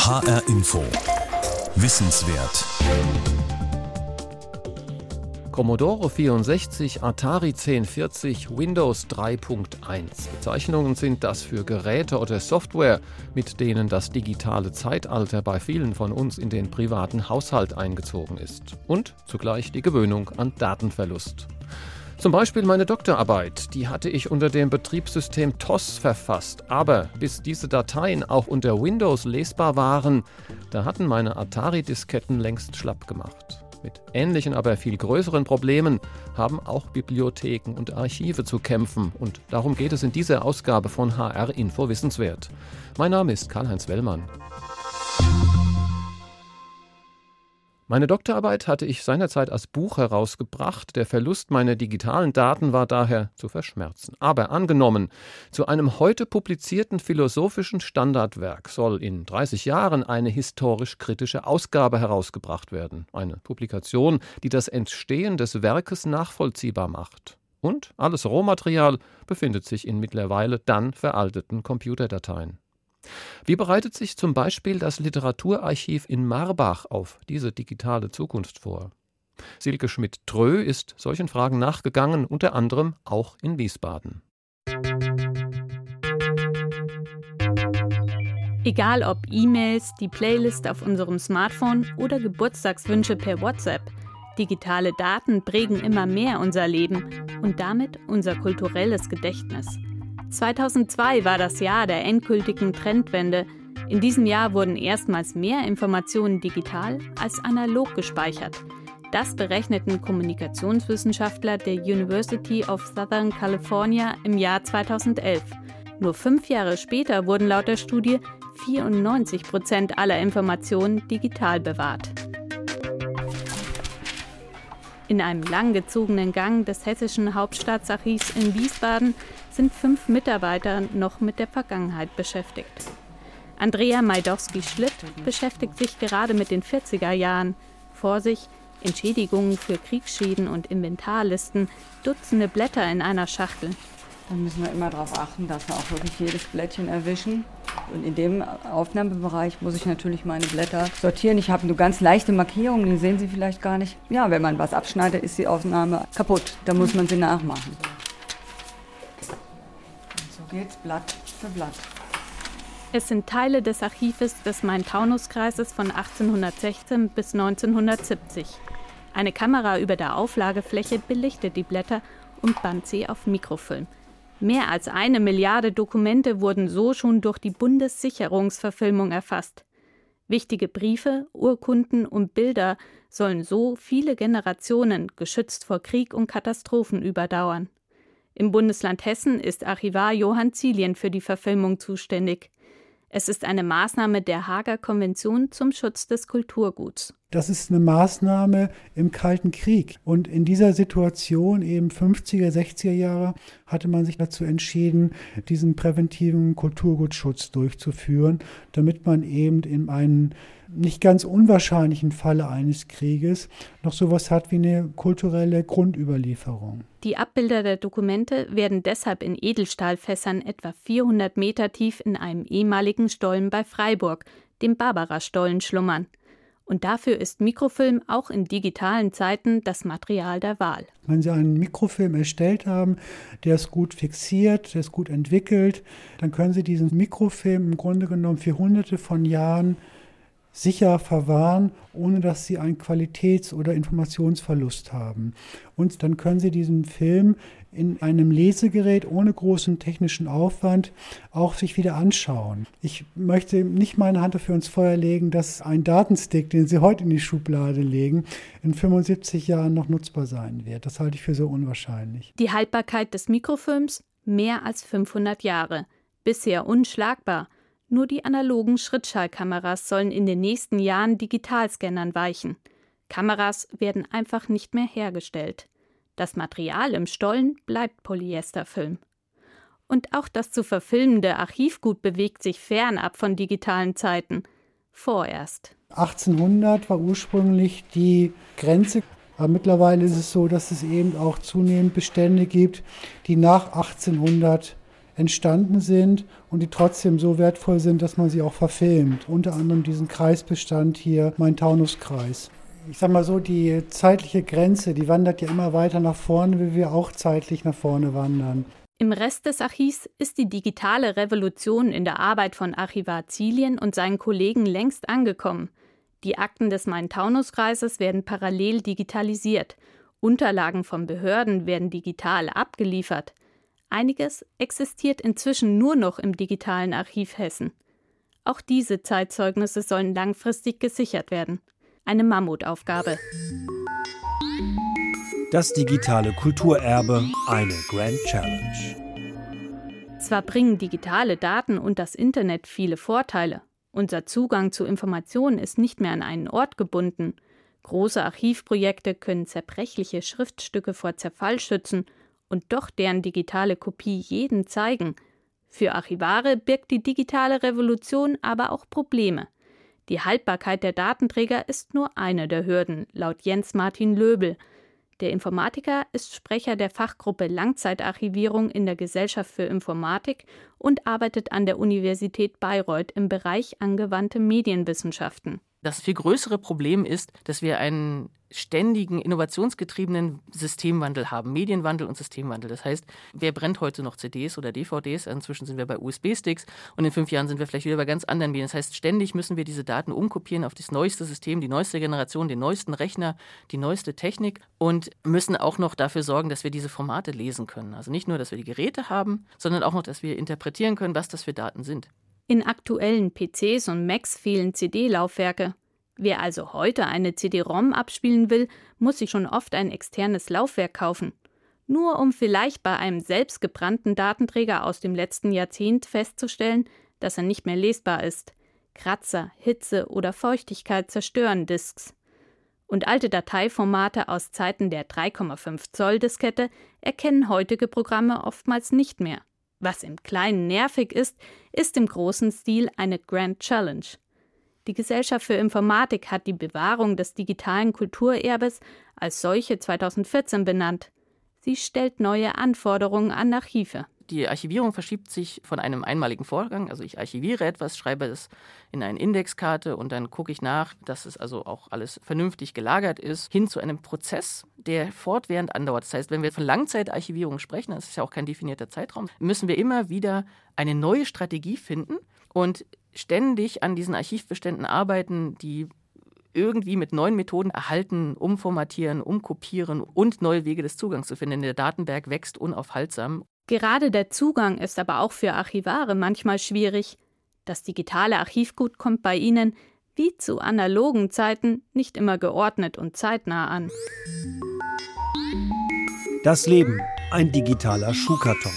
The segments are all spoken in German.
HR Info. Wissenswert. Commodore 64, Atari 1040, Windows 3.1. Bezeichnungen sind das für Geräte oder Software, mit denen das digitale Zeitalter bei vielen von uns in den privaten Haushalt eingezogen ist. Und zugleich die Gewöhnung an Datenverlust. Zum Beispiel meine Doktorarbeit, die hatte ich unter dem Betriebssystem TOS verfasst. Aber bis diese Dateien auch unter Windows lesbar waren, da hatten meine Atari-Disketten längst schlapp gemacht. Mit ähnlichen, aber viel größeren Problemen haben auch Bibliotheken und Archive zu kämpfen. Und darum geht es in dieser Ausgabe von HR Info Wissenswert. Mein Name ist Karl-Heinz Wellmann. Meine Doktorarbeit hatte ich seinerzeit als Buch herausgebracht. Der Verlust meiner digitalen Daten war daher zu verschmerzen. Aber angenommen, zu einem heute publizierten philosophischen Standardwerk soll in 30 Jahren eine historisch-kritische Ausgabe herausgebracht werden. Eine Publikation, die das Entstehen des Werkes nachvollziehbar macht. Und alles Rohmaterial befindet sich in mittlerweile dann veralteten Computerdateien. Wie bereitet sich zum Beispiel das Literaturarchiv in Marbach auf diese digitale Zukunft vor? Silke Schmidt-Trö ist solchen Fragen nachgegangen, unter anderem auch in Wiesbaden. Egal ob E-Mails, die Playlist auf unserem Smartphone oder Geburtstagswünsche per WhatsApp, digitale Daten prägen immer mehr unser Leben und damit unser kulturelles Gedächtnis. 2002 war das Jahr der endgültigen Trendwende. In diesem Jahr wurden erstmals mehr Informationen digital als analog gespeichert. Das berechneten Kommunikationswissenschaftler der University of Southern California im Jahr 2011. Nur 5 Jahre später wurden laut der Studie 94% aller Informationen digital bewahrt. In einem langgezogenen Gang des Hessischen Hauptstaatsarchivs in Wiesbaden sind 5 Mitarbeiter noch mit der Vergangenheit beschäftigt. Andrea Majdowski-Schlitt beschäftigt sich gerade mit den 40er Jahren. Vor sich Entschädigungen für Kriegsschäden und Inventarlisten, Dutzende Blätter in einer Schachtel. Dann müssen wir immer darauf achten, dass wir auch wirklich jedes Blättchen erwischen. Und in dem Aufnahmebereich muss ich natürlich meine Blätter sortieren. Ich habe nur ganz leichte Markierungen, die sehen Sie vielleicht gar nicht. Ja, wenn man was abschneidet, ist die Aufnahme kaputt. Da muss man sie nachmachen. Und so geht's Blatt für Blatt. Es sind Teile des Archives des Main-Taunus-Kreises von 1816 bis 1970. Eine Kamera über der Auflagefläche belichtet die Blätter und band sie auf Mikrofilm. Mehr als 1 Milliarde Dokumente wurden so schon durch die Bundessicherungsverfilmung erfasst. Wichtige Briefe, Urkunden und Bilder sollen so viele Generationen geschützt vor Krieg und Katastrophen überdauern. Im Bundesland Hessen ist Archivar Johann Zielien für die Verfilmung zuständig. Es ist eine Maßnahme der Haager Konvention zum Schutz des Kulturguts. Das ist eine Maßnahme im Kalten Krieg. Und in dieser Situation, eben 50er, 60er Jahre, hatte man sich dazu entschieden, diesen präventiven Kulturgutschutz durchzuführen, damit man eben in einem nicht ganz unwahrscheinlichen Falle eines Krieges noch sowas hat wie eine kulturelle Grundüberlieferung. Die Abbilder der Dokumente werden deshalb in Edelstahlfässern etwa 400 Meter tief in einem ehemaligen Stollen bei Freiburg, dem Barbara-Stollen, schlummern. Und dafür ist Mikrofilm auch in digitalen Zeiten das Material der Wahl. Wenn Sie einen Mikrofilm erstellt haben, der ist gut fixiert, der ist gut entwickelt, dann können Sie diesen Mikrofilm im Grunde genommen für Hunderte von Jahren sicher verwahren, ohne dass Sie einen Qualitäts- oder Informationsverlust haben. Und dann können Sie diesen Film in einem Lesegerät ohne großen technischen Aufwand auch sich wieder anschauen. Ich möchte nicht meine Hand dafür ins Feuer legen, dass ein Datenstick, den Sie heute in die Schublade legen, in 75 Jahren noch nutzbar sein wird. Das halte ich für so unwahrscheinlich. Die Haltbarkeit des Mikrofilms? Mehr als 500 Jahre. Bisher unschlagbar. Nur die analogen Schrittschallkameras sollen in den nächsten Jahren Digitalscannern weichen. Kameras werden einfach nicht mehr hergestellt. Das Material im Stollen bleibt Polyesterfilm. Und auch das zu verfilmende Archivgut bewegt sich fernab von digitalen Zeiten. Vorerst. 1800 war ursprünglich die Grenze. Aber mittlerweile ist es so, dass es eben auch zunehmend Bestände gibt, die nach 1800 entstanden sind und die trotzdem so wertvoll sind, dass man sie auch verfilmt. Unter anderem diesen Kreisbestand hier, Main-Taunus-Kreis. Ich sag mal so, die zeitliche Grenze, die wandert ja immer weiter nach vorne, wie wir auch zeitlich nach vorne wandern. Im Rest des Archivs ist die digitale Revolution in der Arbeit von Archivar Zielien und seinen Kollegen längst angekommen. Die Akten des Main-Taunus-Kreises werden parallel digitalisiert. Unterlagen von Behörden werden digital abgeliefert. Einiges existiert inzwischen nur noch im digitalen Archiv Hessen. Auch diese Zeitzeugnisse sollen langfristig gesichert werden. Eine Mammutaufgabe. Das digitale Kulturerbe, eine Grand Challenge. Zwar bringen digitale Daten und das Internet viele Vorteile. Unser Zugang zu Informationen ist nicht mehr an einen Ort gebunden. Große Archivprojekte können zerbrechliche Schriftstücke vor Zerfall schützen und doch deren digitale Kopie jedem zeigen. Für Archivare birgt die digitale Revolution aber auch Probleme. Die Haltbarkeit der Datenträger ist nur eine der Hürden, laut Jens Martin Löbel. Der Informatiker ist Sprecher der Fachgruppe Langzeitarchivierung in der Gesellschaft für Informatik und arbeitet an der Universität Bayreuth im Bereich angewandte Medienwissenschaften. Das viel größere Problem ist, dass wir einen ständigen, innovationsgetriebenen Systemwandel haben, Medienwandel und Systemwandel. Das heißt, wer brennt heute noch CDs oder DVDs? Inzwischen sind wir bei USB-Sticks und in 5 Jahren sind wir vielleicht wieder bei ganz anderen Medien. Das heißt, ständig müssen wir diese Daten umkopieren auf das neueste System, die neueste Generation, den neuesten Rechner, die neueste Technik und müssen auch noch dafür sorgen, dass wir diese Formate lesen können. Also nicht nur, dass wir die Geräte haben, sondern auch noch, dass wir interpretieren können, was das für Daten sind. In aktuellen PCs und Macs fehlen CD-Laufwerke. Wer also heute eine CD-ROM abspielen will, muss sich schon oft ein externes Laufwerk kaufen. Nur um vielleicht bei einem selbstgebrannten Datenträger aus dem letzten Jahrzehnt festzustellen, dass er nicht mehr lesbar ist. Kratzer, Hitze oder Feuchtigkeit zerstören Disks. Und alte Dateiformate aus Zeiten der 3,5 Zoll Diskette erkennen heutige Programme oftmals nicht mehr. Was im Kleinen nervig ist, ist im großen Stil eine Grand Challenge. Die Gesellschaft für Informatik hat die Bewahrung des digitalen Kulturerbes als solche 2014 benannt. Sie stellt neue Anforderungen an Archive. Die Archivierung verschiebt sich von einem einmaligen Vorgang. Also ich archiviere etwas, schreibe es in eine Indexkarte und dann gucke ich nach, dass es also auch alles vernünftig gelagert ist, hin zu einem Prozess, der fortwährend andauert. Das heißt, wenn wir von Langzeitarchivierung sprechen, das ist ja auch kein definierter Zeitraum, müssen wir immer wieder eine neue Strategie finden und ständig an diesen Archivbeständen arbeiten, die irgendwie mit neuen Methoden erhalten, umformatieren, umkopieren und neue Wege des Zugangs zu finden. Der Datenberg wächst unaufhaltsam. Gerade der Zugang ist aber auch für Archivare manchmal schwierig. Das digitale Archivgut kommt bei ihnen, wie zu analogen Zeiten, nicht immer geordnet und zeitnah an. Das Leben, ein digitaler Schuhkarton.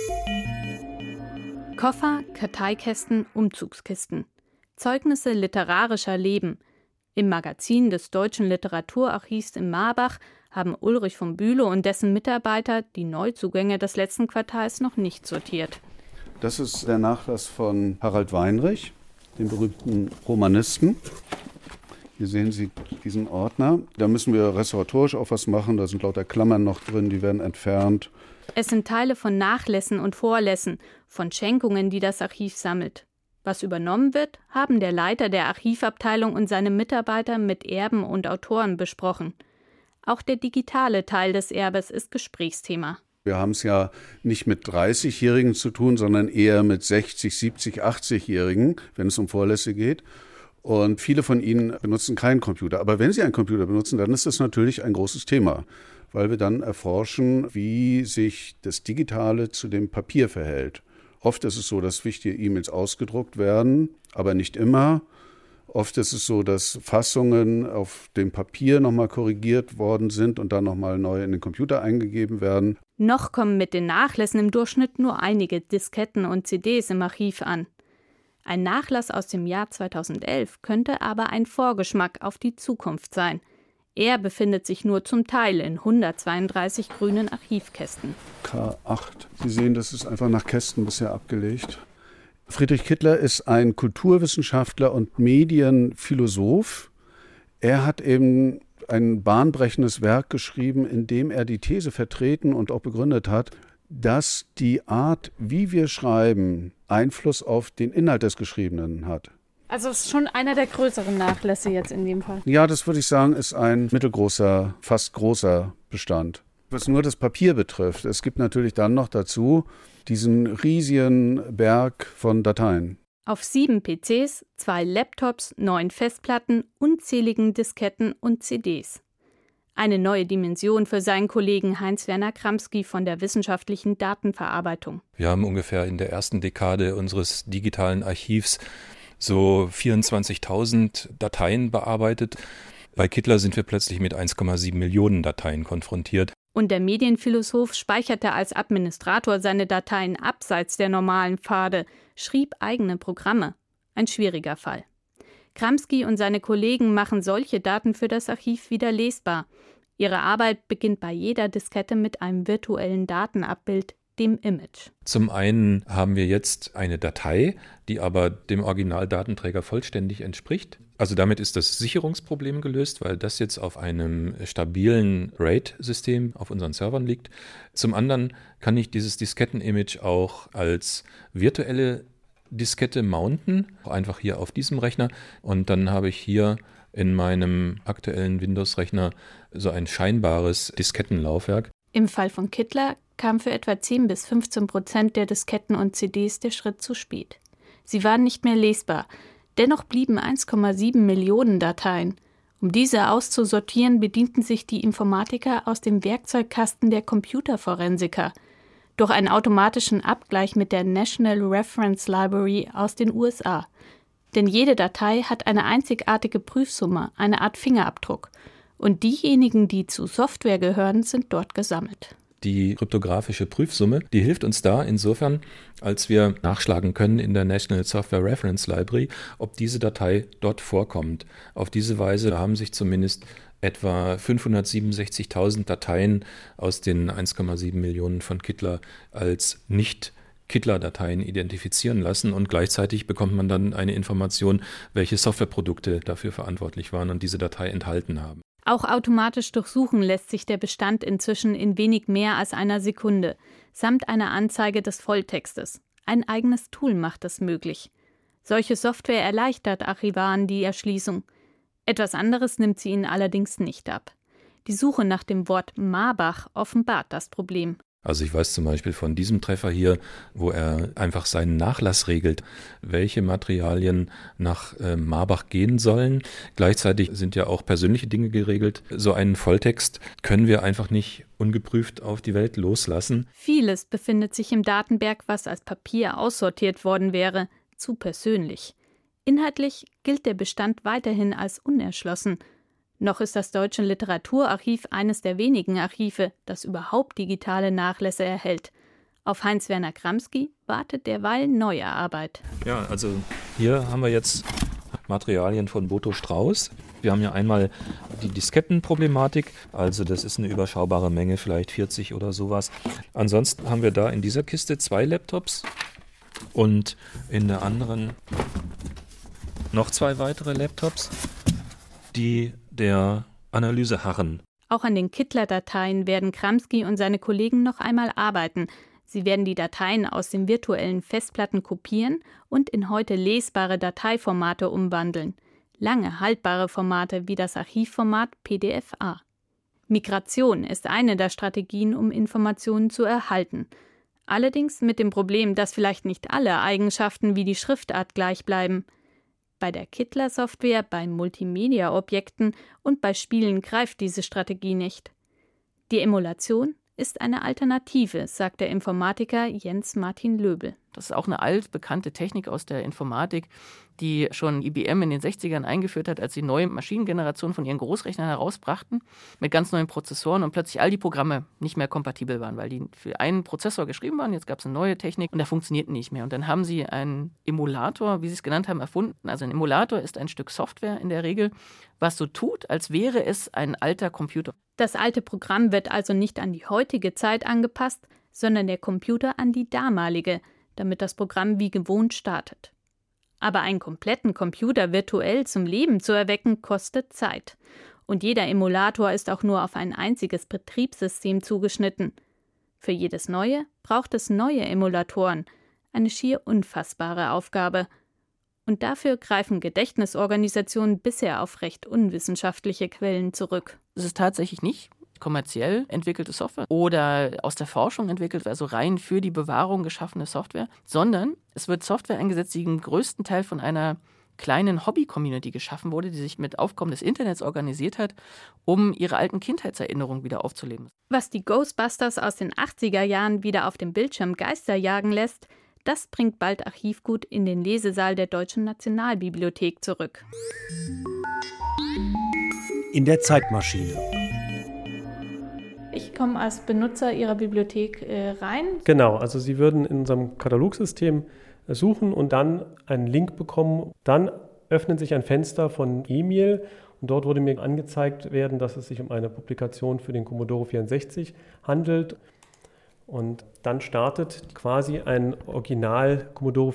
Koffer, Karteikästen, Umzugskisten. Zeugnisse literarischer Leben. Im Magazin des Deutschen Literaturarchivs in Marbach haben Ulrich von Bülow und dessen Mitarbeiter die Neuzugänge des letzten Quartals noch nicht sortiert. Das ist der Nachlass von Harald Weinrich, dem berühmten Romanisten. Hier sehen Sie diesen Ordner. Da müssen wir restauratorisch auch was machen. Da sind lauter Klammern noch drin, die werden entfernt. Es sind Teile von Nachlässen und Vorlässen, von Schenkungen, die das Archiv sammelt. Was übernommen wird, haben der Leiter der Archivabteilung und seine Mitarbeiter mit Erben und Autoren besprochen. Auch der digitale Teil des Erbes ist Gesprächsthema. Wir haben es ja nicht mit 30-Jährigen zu tun, sondern eher mit 60, 70, 80-Jährigen, wenn es um Vorlässe geht. Und viele von ihnen benutzen keinen Computer. Aber wenn sie einen Computer benutzen, dann ist das natürlich ein großes Thema, weil wir dann erforschen, wie sich das Digitale zu dem Papier verhält. Oft ist es so, dass wichtige E-Mails ausgedruckt werden, aber nicht immer. Oft ist es so, dass Fassungen auf dem Papier nochmal korrigiert worden sind und dann nochmal neu in den Computer eingegeben werden. Noch kommen mit den Nachlässen im Durchschnitt nur einige Disketten und CDs im Archiv an. Ein Nachlass aus dem Jahr 2011 könnte aber ein Vorgeschmack auf die Zukunft sein. Er befindet sich nur zum Teil in 132 grünen Archivkästen. K8. Sie sehen, das ist einfach nach Kästen bisher abgelegt. Friedrich Kittler ist ein Kulturwissenschaftler und Medienphilosoph. Er hat eben ein bahnbrechendes Werk geschrieben, in dem er die These vertreten und auch begründet hat, dass die Art, wie wir schreiben, Einfluss auf den Inhalt des Geschriebenen hat. Also es ist schon einer der größeren Nachlässe jetzt in dem Fall. Ja, das würde ich sagen, ist ein mittelgroßer, fast großer Bestand. Was nur das Papier betrifft, es gibt natürlich dann noch dazu diesen riesigen Berg von Dateien. Auf 7 PCs, 2 Laptops, 9 Festplatten, unzähligen Disketten und CDs. Eine neue Dimension für seinen Kollegen Heinz-Werner Kramski von der wissenschaftlichen Datenverarbeitung. Wir haben ungefähr in der ersten Dekade unseres digitalen Archivs so 24.000 Dateien bearbeitet. Bei Kittler sind wir plötzlich mit 1,7 Millionen Dateien konfrontiert. Und der Medienphilosoph speicherte als Administrator seine Dateien abseits der normalen Pfade, schrieb eigene Programme. Ein schwieriger Fall. Kramski und seine Kollegen machen solche Daten für das Archiv wieder lesbar. Ihre Arbeit beginnt bei jeder Diskette mit einem virtuellen Datenabbild, dem Image. Zum einen haben wir jetzt eine Datei, die aber dem Originaldatenträger vollständig entspricht. Also damit ist das Sicherungsproblem gelöst, weil das jetzt auf einem stabilen RAID-System auf unseren Servern liegt. Zum anderen kann ich dieses Disketten-Image auch als virtuelle Diskette mounten, einfach hier auf diesem Rechner. Und dann habe ich hier in meinem aktuellen Windows-Rechner so ein scheinbares Diskettenlaufwerk. Im Fall von Kittler kam für etwa 10-15% der Disketten und CDs der Schritt zu spät. Sie waren nicht mehr lesbar. Dennoch blieben 1,7 Millionen Dateien. Um diese auszusortieren, bedienten sich die Informatiker aus dem Werkzeugkasten der Computerforensiker. Durch einen automatischen Abgleich mit der National Reference Library aus den USA. Denn jede Datei hat eine einzigartige Prüfsumme, eine Art Fingerabdruck. Und diejenigen, die zu Software gehören, sind dort gesammelt. Die kryptografische Prüfsumme, die hilft uns da insofern, als wir nachschlagen können in der National Software Reference Library, ob diese Datei dort vorkommt. Auf diese Weise haben sich zumindest etwa 567.000 Dateien aus den 1,7 Millionen von Kittler als nicht Kittler-Dateien identifizieren lassen und gleichzeitig bekommt man dann eine Information, welche Softwareprodukte dafür verantwortlich waren und diese Datei enthalten haben. Auch automatisch durchsuchen lässt sich der Bestand inzwischen in wenig mehr als einer Sekunde, samt einer Anzeige des Volltextes. Ein eigenes Tool macht das möglich. Solche Software erleichtert Archivaren die Erschließung. Etwas anderes nimmt sie ihnen allerdings nicht ab. Die Suche nach dem Wort Marbach offenbart das Problem. Also ich weiß zum Beispiel von diesem Treffer hier, wo er einfach seinen Nachlass regelt, welche Materialien nach Marbach gehen sollen. Gleichzeitig sind ja auch persönliche Dinge geregelt. So einen Volltext können wir einfach nicht ungeprüft auf die Welt loslassen. Vieles befindet sich im Datenberg, was als Papier aussortiert worden wäre, zu persönlich. Inhaltlich gilt der Bestand weiterhin als unerschlossen. Noch ist das Deutsche Literaturarchiv eines der wenigen Archive, das überhaupt digitale Nachlässe erhält. Auf Heinz-Werner Kramski wartet derweil neue Arbeit. Ja, also hier haben wir jetzt Materialien von Boto Strauß. Wir haben ja einmal die Diskettenproblematik, also das ist eine überschaubare Menge, vielleicht 40 oder sowas. Ansonsten haben wir da in dieser Kiste 2 Laptops und in der anderen noch 2 weitere Laptops, die der Analyse harren. Auch an den Kittler-Dateien werden Kramski und seine Kollegen noch einmal arbeiten. Sie werden die Dateien aus den virtuellen Festplatten kopieren und in heute lesbare Dateiformate umwandeln. Lange haltbare Formate wie das Archivformat PDF-A. Migration ist eine der Strategien, um Informationen zu erhalten. Allerdings mit dem Problem, dass vielleicht nicht alle Eigenschaften wie die Schriftart gleich bleiben. Bei der Kittler-Software, bei Multimedia-Objekten und bei Spielen greift diese Strategie nicht. Die Emulation ist eine Alternative, sagt der Informatiker Jens Martin Löbel. Das ist auch eine altbekannte Technik aus der Informatik, die schon IBM in den 60ern eingeführt hat, als sie neue Maschinengenerationen von ihren Großrechnern herausbrachten, mit ganz neuen Prozessoren und plötzlich all die Programme nicht mehr kompatibel waren, weil die für einen Prozessor geschrieben waren. Jetzt gab es eine neue Technik und der funktioniert nicht mehr. Und dann haben sie einen Emulator, wie sie es genannt haben, erfunden. Also ein Emulator ist ein Stück Software in der Regel, was so tut, als wäre es ein alter Computer. Das alte Programm wird also nicht an die heutige Zeit angepasst, sondern der Computer an die damalige, damit das Programm wie gewohnt startet. Aber einen kompletten Computer virtuell zum Leben zu erwecken, kostet Zeit. Und jeder Emulator ist auch nur auf ein einziges Betriebssystem zugeschnitten. Für jedes neue braucht es neue Emulatoren, eine schier unfassbare Aufgabe. Und dafür greifen Gedächtnisorganisationen bisher auf recht unwissenschaftliche Quellen zurück. Es ist tatsächlich nicht kommerziell entwickelte Software oder aus der Forschung entwickelt, also rein für die Bewahrung geschaffene Software, sondern es wird Software eingesetzt, die im größten Teil von einer kleinen Hobby-Community geschaffen wurde, die sich mit Aufkommen des Internets organisiert hat, um ihre alten Kindheitserinnerungen wieder aufzuleben. Was die Ghostbusters aus den 80er Jahren wieder auf dem Bildschirm Geister jagen lässt, das bringt bald Archivgut in den Lesesaal der Deutschen Nationalbibliothek zurück. In der Zeitmaschine. Ich komme als Benutzer Ihrer Bibliothek rein. Genau, also Sie würden in unserem Katalogsystem suchen und dann einen Link bekommen. Dann öffnet sich ein Fenster von E-Mail und dort würde mir angezeigt werden, dass es sich um eine Publikation für den Commodore 64 handelt. Und dann startet quasi ein Original Commodore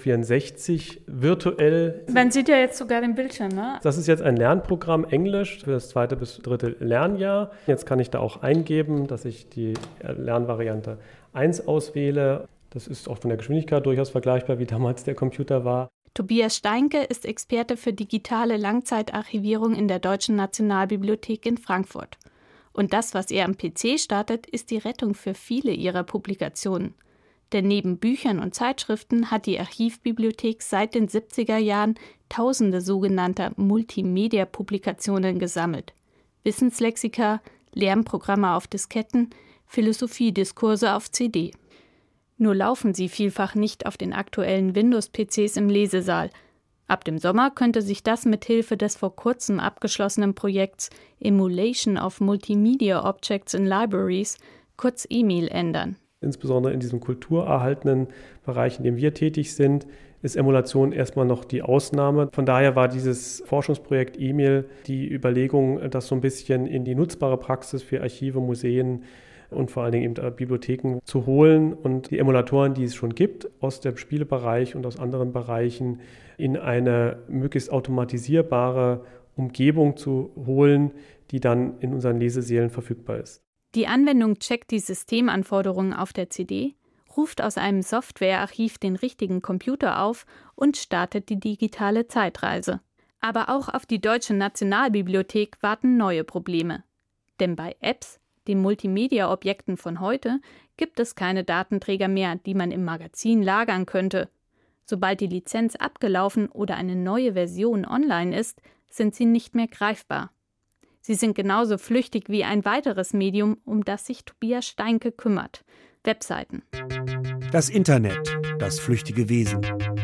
64 virtuell. Man sieht ja jetzt sogar den Bildschirm, ne? Das ist jetzt ein Lernprogramm Englisch für das 2. bis 3. Lernjahr. Jetzt kann ich da auch eingeben, dass ich die Lernvariante 1 auswähle. Das ist auch von der Geschwindigkeit durchaus vergleichbar, wie damals der Computer war. Tobias Steinke ist Experte für digitale Langzeitarchivierung in der Deutschen Nationalbibliothek in Frankfurt. Und das, was er am PC startet, ist die Rettung für viele ihrer Publikationen. Denn neben Büchern und Zeitschriften hat die Archivbibliothek seit den 70er Jahren tausende sogenannter Multimedia-Publikationen gesammelt. Wissenslexika, Lernprogramme auf Disketten, Philosophiediskurse auf CD. Nur laufen sie vielfach nicht auf den aktuellen Windows-PCs im Lesesaal. Ab dem Sommer könnte sich das mit Hilfe des vor kurzem abgeschlossenen Projekts Emulation of Multimedia Objects in Libraries, kurz EMIL, ändern. Insbesondere in diesem kulturerhaltenden Bereich, in dem wir tätig sind, ist Emulation erstmal noch die Ausnahme. Von daher war dieses Forschungsprojekt EMIL die Überlegung, das so ein bisschen in die nutzbare Praxis für Archive, Museen und vor allen Dingen eben Bibliotheken zu holen und die Emulatoren, die es schon gibt, aus dem Spielebereich und aus anderen Bereichen in eine möglichst automatisierbare Umgebung zu holen, die dann in unseren Lesesälen verfügbar ist. Die Anwendung checkt die Systemanforderungen auf der CD, ruft aus einem Softwarearchiv den richtigen Computer auf und startet die digitale Zeitreise. Aber auch auf die Deutsche Nationalbibliothek warten neue Probleme. Denn bei Apps, den Multimedia-Objekten von heute, gibt es keine Datenträger mehr, die man im Magazin lagern könnte. Sobald die Lizenz abgelaufen oder eine neue Version online ist, sind sie nicht mehr greifbar. Sie sind genauso flüchtig wie ein weiteres Medium, um das sich Tobias Steinke kümmert: Webseiten. Das Internet, das flüchtige Wesen.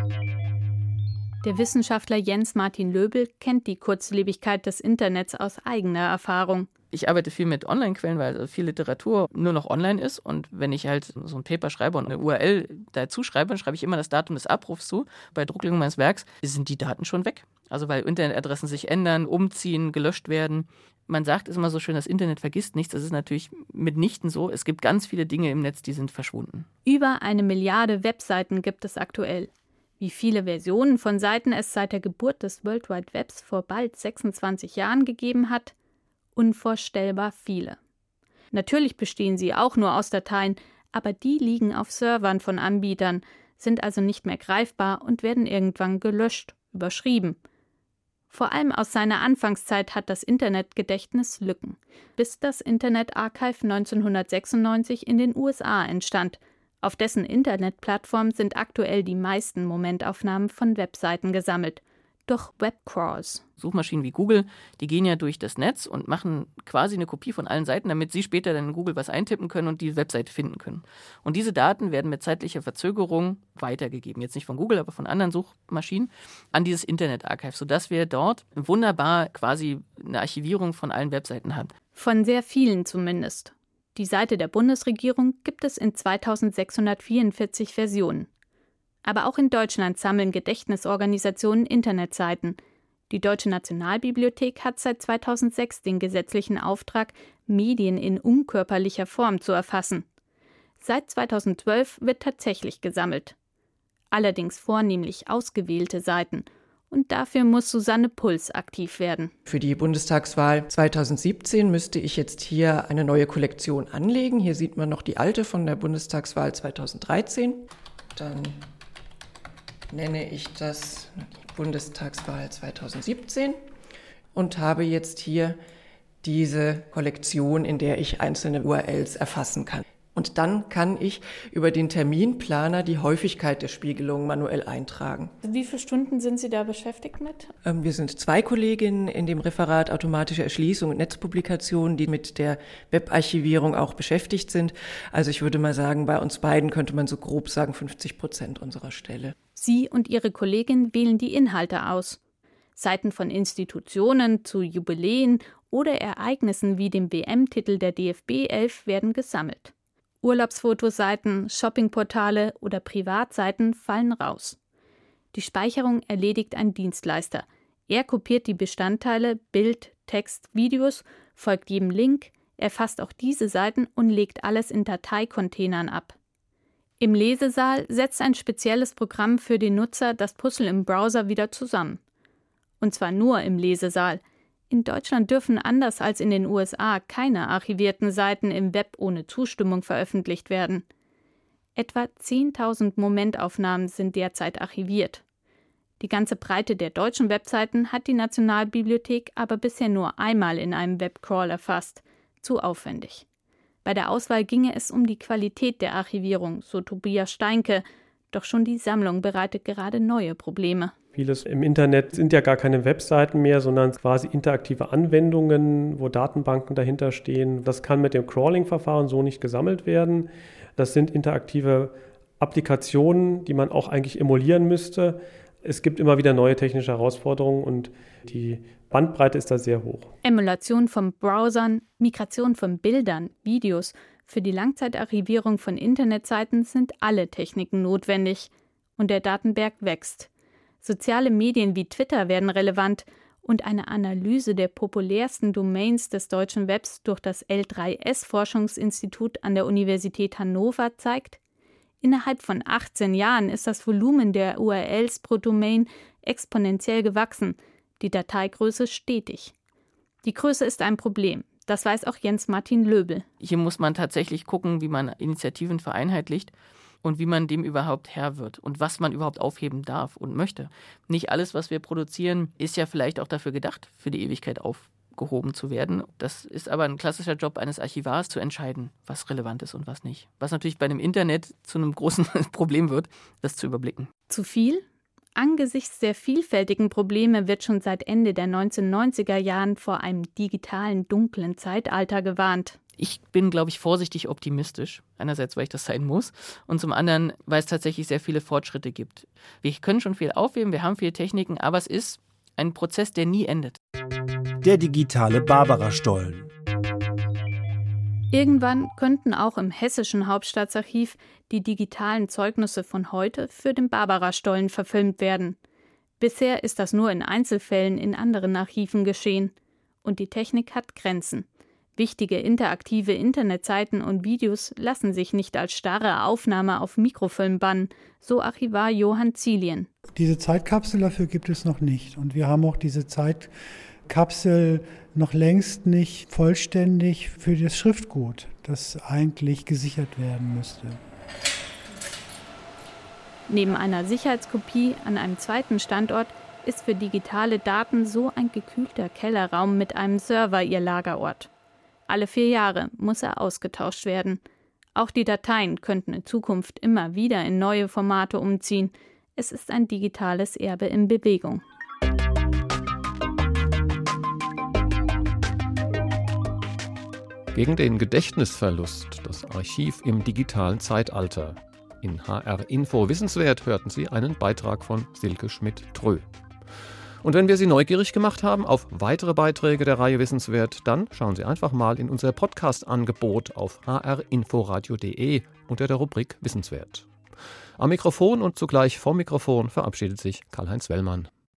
Der Wissenschaftler Jens Martin Löbel kennt die Kurzlebigkeit des Internets aus eigener Erfahrung. Ich arbeite viel mit Online-Quellen, weil viel Literatur nur noch online ist. Und wenn ich halt so ein Paper schreibe und eine URL dazu schreibe, dann schreibe ich immer das Datum des Abrufs zu. Bei Drucklegung meines Werks sind die Daten schon weg. Also weil Internetadressen sich ändern, umziehen, gelöscht werden. Man sagt es immer so schön, das Internet vergisst nichts. Das ist natürlich mitnichten so. Es gibt ganz viele Dinge im Netz, die sind verschwunden. Über 1 Milliarde Webseiten gibt es aktuell. Wie viele Versionen von Seiten es seit der Geburt des World Wide Webs vor bald 26 Jahren gegeben hat? Unvorstellbar viele. Natürlich bestehen sie auch nur aus Dateien, aber die liegen auf Servern von Anbietern, sind also nicht mehr greifbar und werden irgendwann gelöscht, überschrieben. Vor allem aus seiner Anfangszeit hat das Internetgedächtnis Lücken, bis das Internet Archive 1996 in den USA entstand. Auf dessen Internetplattform sind aktuell die meisten Momentaufnahmen von Webseiten gesammelt. Durch Webcrawls. Suchmaschinen wie Google, die gehen ja durch das Netz und machen quasi eine Kopie von allen Seiten, damit sie später dann in Google was eintippen können und die Webseite finden können. Und diese Daten werden mit zeitlicher Verzögerung weitergegeben, jetzt nicht von Google, aber von anderen Suchmaschinen, an dieses Internet-Archive, sodass wir dort wunderbar quasi eine Archivierung von allen Webseiten haben. Von sehr vielen zumindest. Die Seite der Bundesregierung gibt es in 2644 Versionen. Aber auch in Deutschland sammeln Gedächtnisorganisationen Internetseiten. Die Deutsche Nationalbibliothek hat seit 2006 den gesetzlichen Auftrag, Medien in unkörperlicher Form zu erfassen. Seit 2012 wird tatsächlich gesammelt. Allerdings vornehmlich ausgewählte Seiten. Und dafür muss Susanne Puls aktiv werden. Für die Bundestagswahl 2017 müsste ich jetzt hier eine neue Kollektion anlegen. Hier sieht man noch die alte von der Bundestagswahl 2013. Dann nenne ich das Bundestagswahl 2017 und habe jetzt hier diese Kollektion, in der ich einzelne URLs erfassen kann. Und dann kann ich über den Terminplaner die Häufigkeit der Spiegelungen manuell eintragen. Wie viele Stunden sind Sie da beschäftigt mit? Wir sind 2 Kolleginnen in dem Referat Automatische Erschließung und Netzpublikation, die mit der Webarchivierung auch beschäftigt sind. Also ich würde mal sagen, bei uns beiden könnte man so grob sagen 50% unserer Stelle. Sie und Ihre Kollegin wählen die Inhalte aus. Seiten von Institutionen zu Jubiläen oder Ereignissen wie dem WM-Titel der DFB 11 werden gesammelt. Urlaubsfotoseiten, Shoppingportale oder Privatseiten fallen raus. Die Speicherung erledigt ein Dienstleister. Er kopiert die Bestandteile Bild, Text, Videos, folgt jedem Link, erfasst auch diese Seiten und legt alles in Dateicontainern ab. Im Lesesaal setzt ein spezielles Programm für den Nutzer das Puzzle im Browser wieder zusammen. Und zwar nur im Lesesaal. In Deutschland dürfen anders als in den USA keine archivierten Seiten im Web ohne Zustimmung veröffentlicht werden. Etwa 10.000 Momentaufnahmen sind derzeit archiviert. Die ganze Breite der deutschen Webseiten hat die Nationalbibliothek aber bisher nur einmal in einem Webcrawl erfasst. Zu aufwendig. Bei der Auswahl ginge es um die Qualität der Archivierung, so Tobias Steinke. Doch schon die Sammlung bereitet gerade neue Probleme. Vieles im Internet sind ja gar keine Webseiten mehr, sondern quasi interaktive Anwendungen, wo Datenbanken dahinter stehen. Das kann mit dem Crawling-Verfahren so nicht gesammelt werden. Das sind interaktive Applikationen, die man auch eigentlich emulieren müsste. Es gibt immer wieder neue technische Herausforderungen und die Bandbreite ist da sehr hoch. Emulation von Browsern, Migration von Bildern, Videos. Für die Langzeitarchivierung von Internetseiten sind alle Techniken notwendig. Und der Datenberg wächst. Soziale Medien wie Twitter werden relevant und eine Analyse der populärsten Domains des deutschen Webs durch das L3S-Forschungsinstitut an der Universität Hannover zeigt, innerhalb von 18 Jahren ist das Volumen der URLs pro Domain exponentiell gewachsen, die Dateigröße stetig. Die Größe ist ein Problem. Das weiß auch Jens-Martin Löbel. Hier muss man tatsächlich gucken, wie man Initiativen vereinheitlicht und wie man dem überhaupt Herr wird und was man überhaupt aufheben darf und möchte. Nicht alles, was wir produzieren, ist ja vielleicht auch dafür gedacht, für die Ewigkeit aufgehoben zu werden. Das ist aber ein klassischer Job eines Archivars, zu entscheiden, was relevant ist und was nicht. Was natürlich bei einem Internet zu einem großen Problem wird, das zu überblicken. Zu viel? Angesichts der vielfältigen Probleme wird schon seit Ende der 1990er Jahren vor einem digitalen, dunklen Zeitalter gewarnt. Ich bin, glaube ich, vorsichtig optimistisch. Einerseits, weil ich das sein muss und zum anderen, weil es tatsächlich sehr viele Fortschritte gibt. Wir können schon viel aufheben, wir haben viele Techniken, aber es ist ein Prozess, der nie endet. Der digitale Barbara-Stollen. Irgendwann könnten auch im hessischen Hauptstaatsarchiv die digitalen Zeugnisse von heute für den Barbara-Stollen verfilmt werden. Bisher ist das nur in Einzelfällen in anderen Archiven geschehen. Und die Technik hat Grenzen. Wichtige interaktive Internetseiten und Videos lassen sich nicht als starre Aufnahme auf Mikrofilm bannen, so Archivar Johann Zielien. Diese Zeitkapsel dafür gibt es noch nicht. Und wir haben auch diese Zeitkapsel noch längst nicht vollständig für das Schriftgut, das eigentlich gesichert werden müsste. Neben einer Sicherheitskopie an einem zweiten Standort ist für digitale Daten so ein gekühlter Kellerraum mit einem Server ihr Lagerort. Alle 4 Jahre muss er ausgetauscht werden. Auch die Dateien könnten in Zukunft immer wieder in neue Formate umziehen. Es ist ein digitales Erbe in Bewegung. Gegen den Gedächtnisverlust, das Archiv im digitalen Zeitalter. In HR Info Wissenswert hörten Sie einen Beitrag von Silke Schmidt-Trö. Und wenn wir Sie neugierig gemacht haben auf weitere Beiträge der Reihe Wissenswert, dann schauen Sie einfach mal in unser Podcast-Angebot auf hrinforadio.de unter der Rubrik Wissenswert. Am Mikrofon und zugleich vom Mikrofon verabschiedet sich Karl-Heinz Wellmann.